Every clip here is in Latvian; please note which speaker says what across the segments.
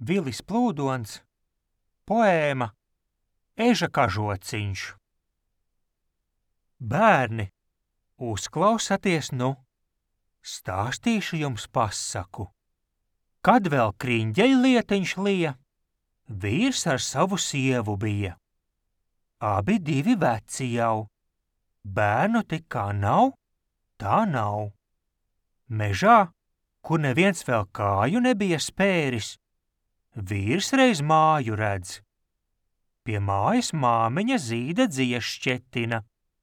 Speaker 1: Vilis Plūdons, poēma Eža kažociņš. Bērni, uzklausaties nu, stāstīšu jums pasaku. Kad vēl kriņģeļlietiņš lija, vīrs ar savu sievu bija. Abi divi veci jau, bērnu tik kā nav, tā nav. Mežā, kur neviens vēl kāju nebija spēris, vīrs reiz māju redz. Pie mājas māmiņa zīda dziešķetina.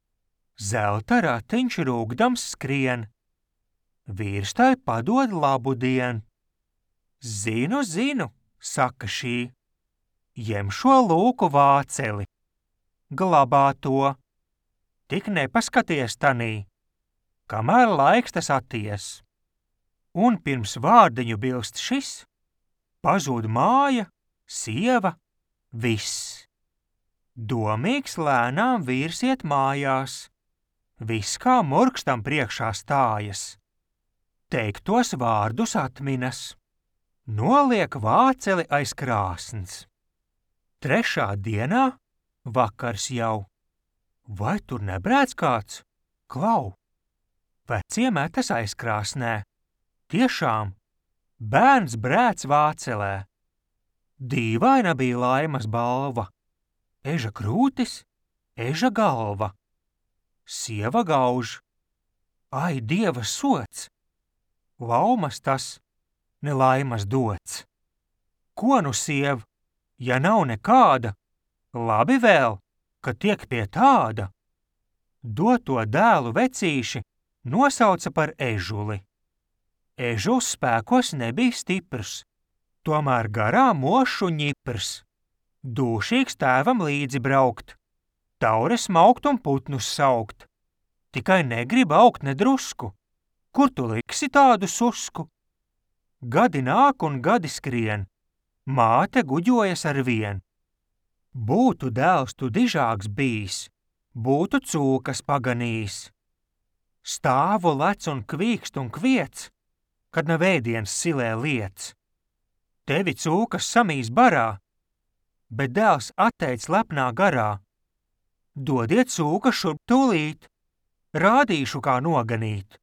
Speaker 1: Zelta ratiņš rūgdams skrien. Vīrs tai padod labu dien. Zinu, saka šī, jem šo lūku vāceli. Glabā to. Tik nepaskaties tanī, kamēr laiks tas atties. Un pirms vārdiņu bilst šis, pazūd māja, sieva, viss. Domīgs lēnām vīrs iet mājās, viss kā murkstam priekšā stājas. Teiktos vārdus atminas, noliek vāceli aiz krāsns. Trešā dienā, vakars jau, vai tur nebrēc kāds? Klau! Vecie metas aizkrāsnē. Tiešām, bērns brēc vācelē. Dīvaina bija laimas balva. Eža krūtis, eža galva. Sieva gauž. Ai, Dieva sots! Laumas tas, ne laimas dots. Ko nu siev, ja nav nekāda, labi vēl, ka tiek pie tāda. Doto dēlu vecīši nosauca par ežuli. Ežuls spēkos nebija stiprs, tomēr garā mošu ņiprs. Dūšīgs tēvam līdzi braukt, taures maukt un putnus saukt. Tikai negrib augt nedrusku, kur tu liksi tādu susku? Gadi nāk un gadi skrien, māte guģojas ar vien. Būtu dēls tu dižāks bijis, būtu cūkas paganījis. Stāvu lec un kvīkst un kviec, kad nav ēdiens silē liec. Tevi cūkas samīs barā, bet dēls atteic lepnā garā. Dodiet cūka šurp tūlīt, rādīšu, kā noganīt.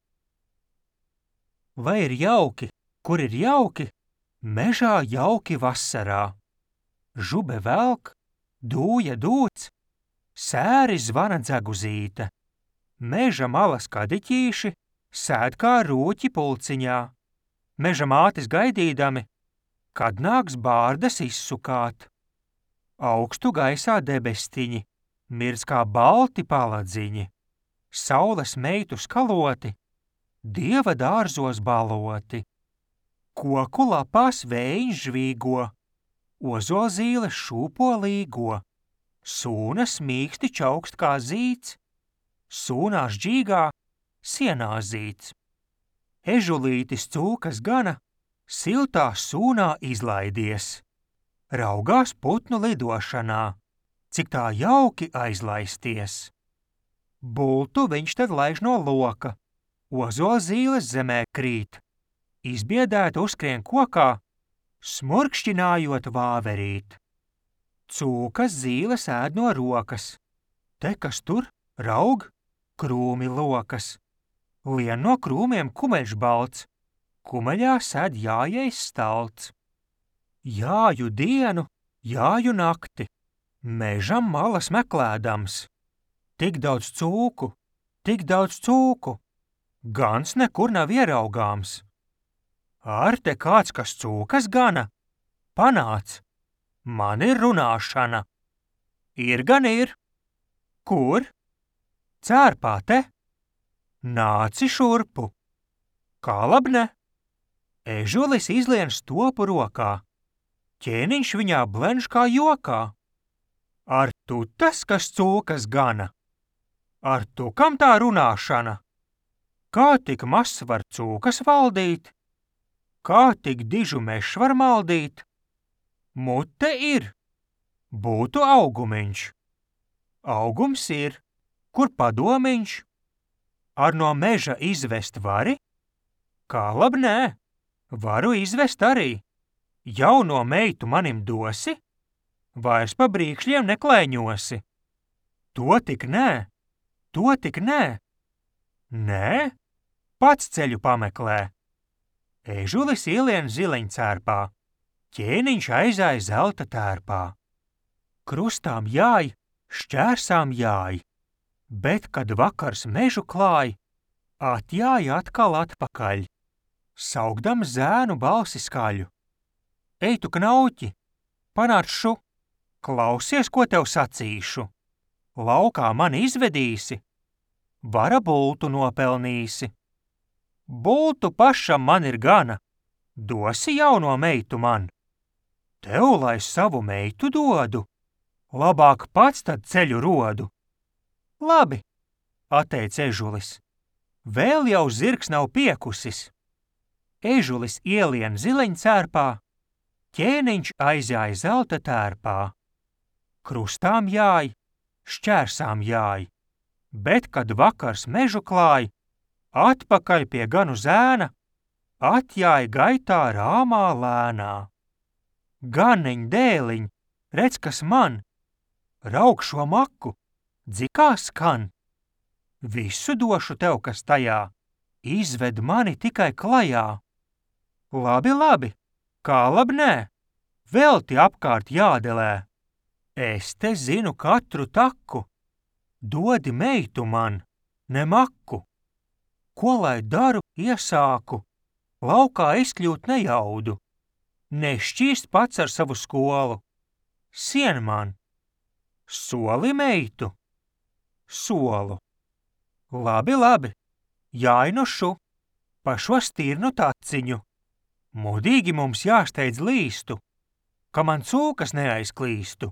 Speaker 1: Vai ir jauki, kur ir jauki, mežā jauki vasarā. Žube velk, dūja dūc, sēri zvana dzeguzīte. Meža malas kadiķīši sēd kā rūķi pulciņā. Meža mātes gaidīdami, kad nāks bārdas izsukāt. Augstu gaisā debestiņi, mirdz kā balti paladziņi. Saules meitu skaloti, Dieva dārzos baloti. Koku lapās vējiņš žvīgo, ozolzīles šūpo līgo. Sūnas mīksti čaukst kā zīds, sūnās džīgā, sienā zīds. Ežulītis cūkas gana, siltā sūnā izlaidies. Raugās putnu lidošanā, cik tā jauki aizlaisties. Bultu viņš tad laiž no loka, ozolzīles zemē krīt. Izbiedēt uzskrien kokā, smurkšķinājot vāverīt. Cūkas zīles ēd no rokas, te kas tur raug, krūmi lokas. Lien no krūmiem kumeļš balts, kumeļā sēd jājais stalts. Jāju dienu, jāju nakti, mežam malas meklēdams. Tik daudz cūku, gans nekur nav ieraugāms. Ar te kāds, kas cūkas gana? Panāc, man ir runāšana. Ir gan ir. Kur? Cērpā te? Nāci šurpu. Kā labne? Ežulis izlien stopu rokā. Ķēniņš viņā blenž kā jokā. Ar tu tas, kas cūkas gana? Ar tu kam tā runāšana? Kā tik mazs var cūkas valdīt? Kā tik dižu mešs var maldīt? Mute ir, būtu augumiņš. Augums ir, kur padomiņš? Ar no meža izvest vari? Kā lab nē, varu izvest arī. Jauno meitu manim dosi? Vairs pa brīkšļiem neklaiņosi. To tik nē, to tik nē. Nē? Pats ceļu pameklē. Ežulis ielien zileņcērpā, ķēniņš aizāja zelta tērpā. Krustām jāj, šķērsām jāj, bet, kad vakars mežu klāj, atjāja atkal atpakaļ, saugdam zēnu balsi skaļu. Ej tu, knauķi, panāc šu, klausies, ko tev sacīšu. Laukā mani izvedīsi, vara bultu nopelnīsi. Bultu pašam man ir gana, dosi jauno meitu man. Tev, lai savu meitu dodu, labāk pats tad ceļu rodu. Labi, atteica ežulis, vēl jau zirgs nav piekusis. Ežulis ielien zileņcērpā, ķēniņš aizjāja zelta tērpā. Krustām jāj, šķērsām jāj, bet, kad vakars mežu klāj, atpakaļ pie ganu zēna, atjāja gaitā rāmā lēnā. Ganiņ, dēliņ, redz, kas man, rauk šo maku, dzikā skan. Visu došu tev, kas tajā, izved mani tikai klajā. Labi, labi, kā labi nē, velti apkārt jādelē. Es te zinu katru taku, dodi meitu man, ne maku. Ko lai daru, iesāku, laukā izkļūt nejaudu, nešķīst pats ar savu skolu. Sien man, soli meitu, solu. Labi, labi, jāj nu šu, pa šo stirnu taciņu, mudīgi mums jāsteidz līstu, ka man cūkas neaizklīstu.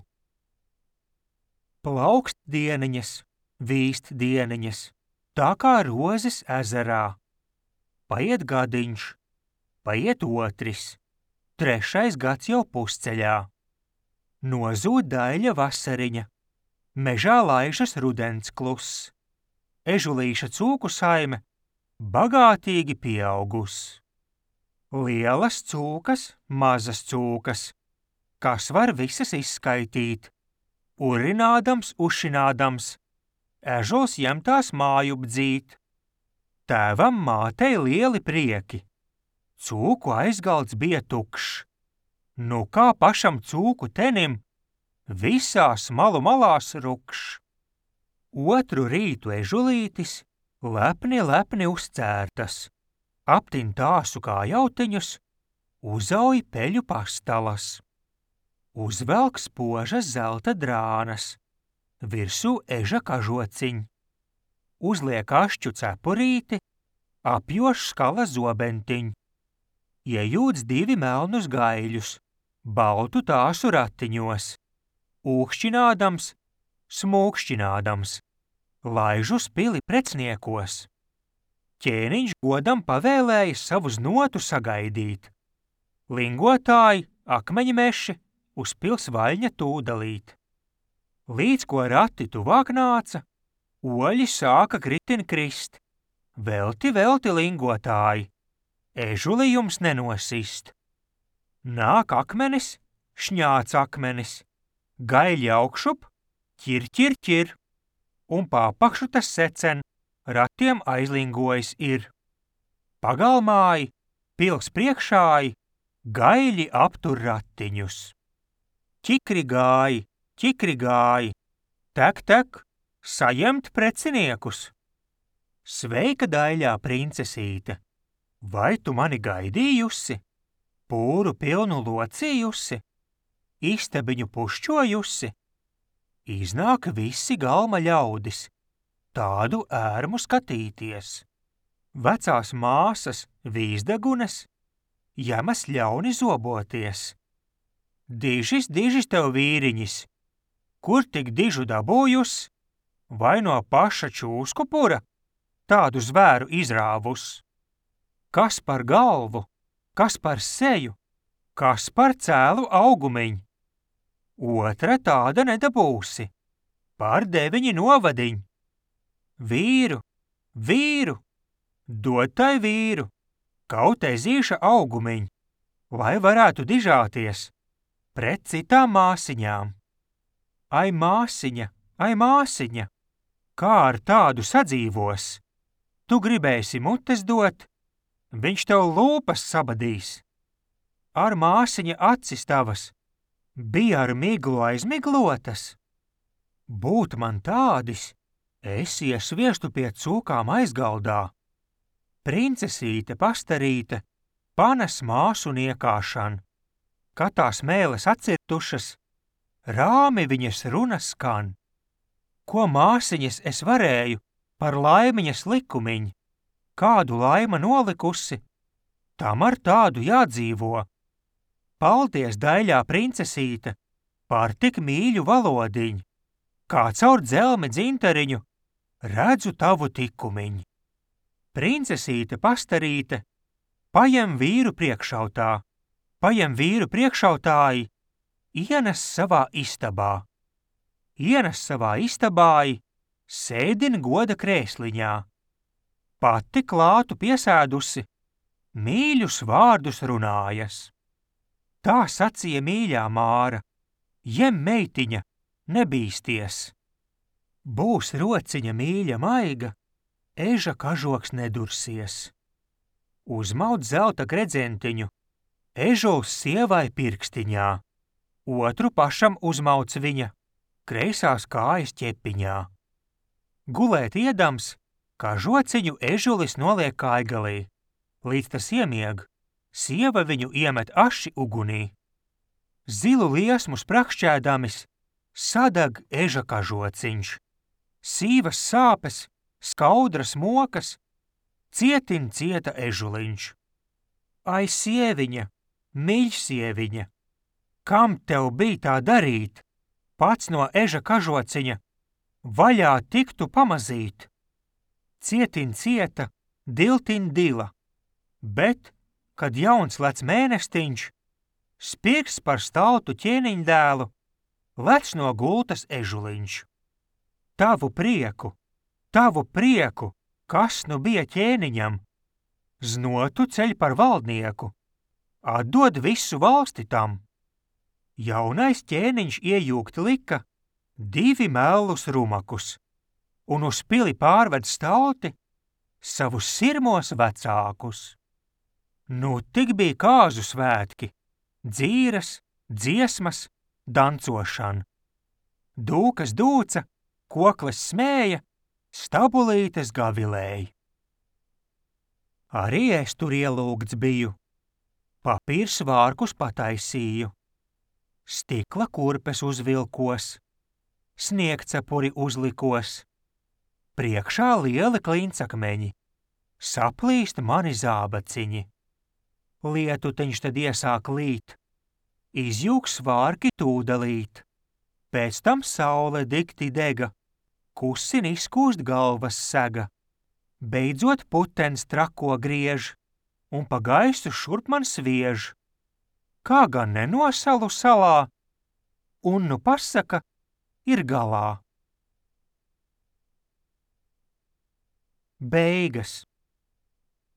Speaker 1: Plaukst dieniņas, vīst dieniņas, tā kā rozes ezerā. Paiet gadiņš, paiet otris, 3. gads jau pusceļā. Nozūd daļa vasariņa, mežā laižas rudens kluss. Ežulīša cūku saime bagātīgi pieaugus. Lielas cūkas, mazas cūkas, kas var visas izskaitīt. Urinādams, ušinādams, ežuls jem tās māju bdzīt. Tēvam mātei lieli prieki, cūku aizgalds bija tukšs. Nu kā pašam cūku tenim, visās malu malās rukšs. Otru rītu ežulītis lepni uzcērtas, aptin tāsu kā jautiņus, uzauj peļu pastalas. Uzvelk spožas zelta drānas, virsū eža kažociņ. Uzliek ašķu cepurīti, apjoš skala zobentiņ. Iejūdz 2 melnus gaiļus, baltu tāsu ratiņos. Ūkšķinādams, smūkšķinādams, laiž uz pili precniekos. Ķēniņš godam pavēlēja savus notu sagaidīt. Lingotāji, akmeņi meši, uz pils vaļņa tūdalīt. Līdz ko rati tuvāk nāca, oļi sāka kritin krist. Velti lingotāji, ežuli jums nenosist. Nāk akmenis, šņāc akmenis, gaļi augšup, ķir, un pāpakšu tas secen, ratiem aizlingojas ir. Pagalmāji, pils priekšāji, gaļi aptur ratiņus. Ķikri gāji, tek, sajemt preciniekus. Sveika, daļā princesīte, vai tu mani gaidījusi? Pūru pilnu locījusi? Istabiņu pušķojusi? Iznāk visi galma ļaudis, tādu ērmu skatīties. Vecās māsas, vīzdegunes, jemas ļauni zoboties. Dižis tev vīriņis, kur tik dižu dabūjus, vai no paša čūsku pura tādu zvēru izrāvus? Kas par galvu, kas par seju, kas par cēlu augumiņ? Otra tāda nedabūsi, par 9 novadiņ. Vīru, dod tai vīru, kaut ezīša augumiņ. lai varētu dižāties pret citām māsiņām. Ai, māsiņa, kā ar tādu sadzīvos? Tu gribēsi mutes dot, viņš tev lūpas sabadīs. Ar māsiņa acis tavas bija ar miglu aizmiglotas. Būt man tādis, es iesviestu pie cūkām aizgaldā. Princesīte pastarīte panes māsu niekāšan, kad tās mēles atcirtušas, rāmi viņas runas skan. Ko māsiņas es varēju par laimiņas likumiņu, kādu laima nolikusi, tam ar tādu jādzīvo. Paldies, daļā princesīte, par tik mīļu valodiņu, kā caur dzelmi dzintariņu redzu tavu tikumiņu. Princesīte pastarīte pajem vīru priekšautāji, ienes savā istabā, sēdin goda krēsliņā. Pati klātu piesēdusi, mīļus vārdus runājas. Tā sacīja mīļā Māra, jem meitiņa, nebīsties. Būs rociņa mīļa maiga, eža kažoks nedursies. Uzmaut zelta gredzentiņu, ežuls sievai pirkstiņā, otru pašam uzmauc viņa, kreisās kājas ķepiņā. Gulēt iedams, kažociņu ežulis noliek kājgalī, līdz tas iemieg, sieva viņu iemet aši ugunī. Zilu liesmu sprakšķēdamis, sadag eža kažociņš. Sīvas sāpes, skaudras mokas, cietin cieta ežuliņš. Ai, sieviņa, mīļsieviņa, kam tev bija tā darīt, pats no eža kažociņa, vaļā tiktu pamazīt. Cietin cieta, diltin dila, bet, kad jauns lec mēnestiņš, spirks par staltu ķēniņdēlu, lec no gultas ežuliņš. Tavu prieku, kas nu bija ķēniņam, znotu ceļ par valdnieku, atdod visu valsti tam. Jaunais ķēniņš iejūgt lika 2 mellus rumakus, un uz pili pārved stalti savus sirmos vecākus. Nu tik bija kāzu svētki, dzīras, dziesmas, dancošana. Dūkas dūca, kokles smēja, stabulītes gavilēja. Arī es tur ielūgts biju, papīrs vārkus pataisīju, stikla kurpes uzvilkos, sniegcepuri uzlikos, priekšā lieli klincakmeņi, saplīst mani zābaciņi. Lietuteņš tad iesāk līt, izjūgs svārki tūdelīt, pēc tam saule dikti dega, kusin izkūst galvas sega, beidzot putens trako griež, un pa gaisu šurp man sviež. Kā gan nenosalu salā, un nu pasaka, ir galā. Beigas.